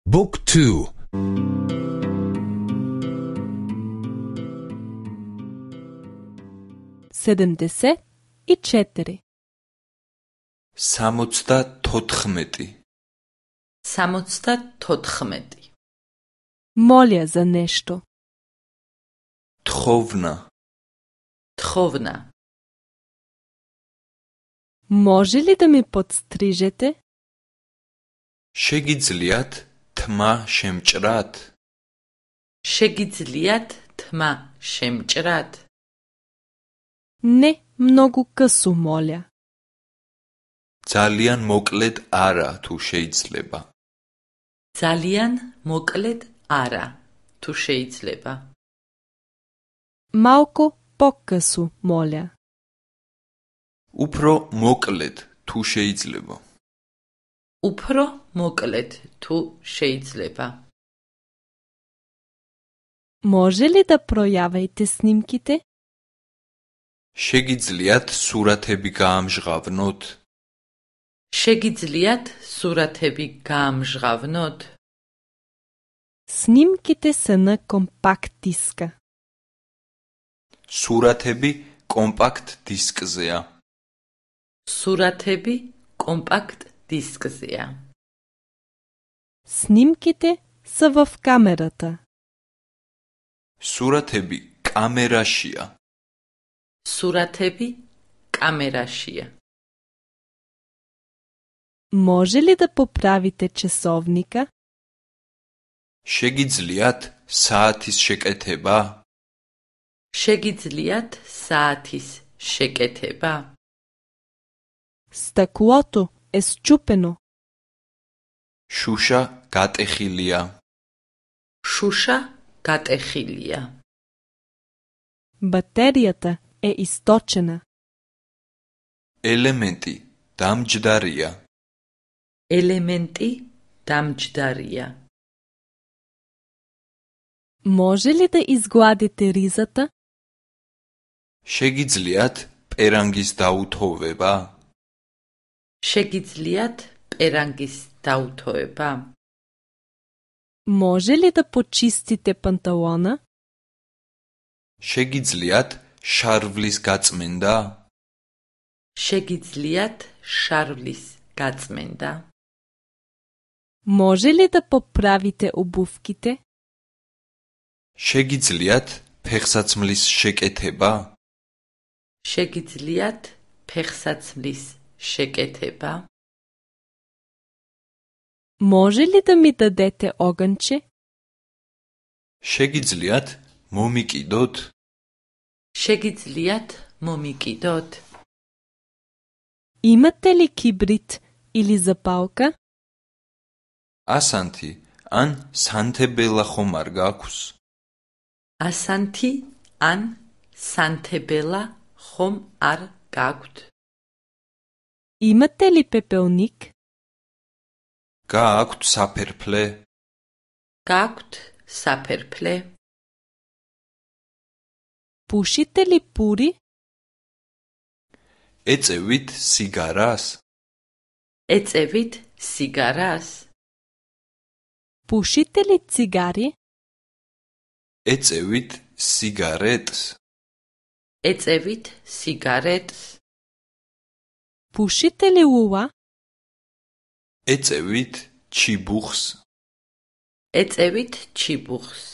Book 2. 74 64 74 Моля за нещо. თხოვნა თხოვნა Може ли да ми подстрижете? შეგიძლიათ თმა შემჭრათ? შეგიძლიათ თმა შემჭრათ? Не, много късо, моля. ძალიან მოკლედ არა თუ შეიძლება. ძალიან მოკლედ არა, თუ შეიძლება. Малко по-късо, моля. უფრო მოკლედ თუ შეიძლება. უფრო მოკლედ, თუ შეიძლება. Може ли да проявите снимките? შეგიძლიათ სურათები გაამჟღავნოთ? შეგიძლიათ სურათები გაამჟღავნოთ? Снимките са на компакт диска. სურათები კომპაქტ დისკზეა. სურათები კომპაქტ დისკზეა. Снимките са в камерата. სურათები კამერაშია. სურათები კამერაშია. Може ли да поправите часовника? შეგიძლიათ საათის შეკეთება? შეგიძლიათ საათის შეკეთება? Стъклото е счупено. შუშა გატეხილია. შუშა გატეხილია. Батерията е източена. ელემენტი დამჯდარია. ელემენტი დამჯდარია. Може ли да изгладите ризата? შეგიძლიათ პერანგის დაუთოვება? შეგიძლიათ პერანგის დაუთოება? Може ли да почистите панталона? შეგიძლიათ შარვლის გაწმენდა? შეგიძლიათ შარვლის გაწმენდა? Може ли да поправите обувките? შეგიძლიათ ფეხსაცმლის შეკეთება? შეგიძლიათ ფეხსაცმლის შეკეთება? Може ли да ми дадете огънче? შეგიძლიათ მომიკიდოთ? შეგიძლიათ მომიკიდოთ? Имате ли кибрид или запалка? ასანთი ან სანთებელა ხომ არ გაქვს? ასანთი ან სანთებელა ხომ არ გაქვთ? Имате ли пепелник? გააქვთ საფერფლე? გაქვთ საფერფლე? Пушите ли пури? ეწევით სიგარას? ეწევით სიგარას? Пушите ли цигари? ეწევით სიგარეტს? ეწევით სიგარეტს? Пушите ли лула? ეწევით ჩიბუხს? ეწევით ჩიბუხს?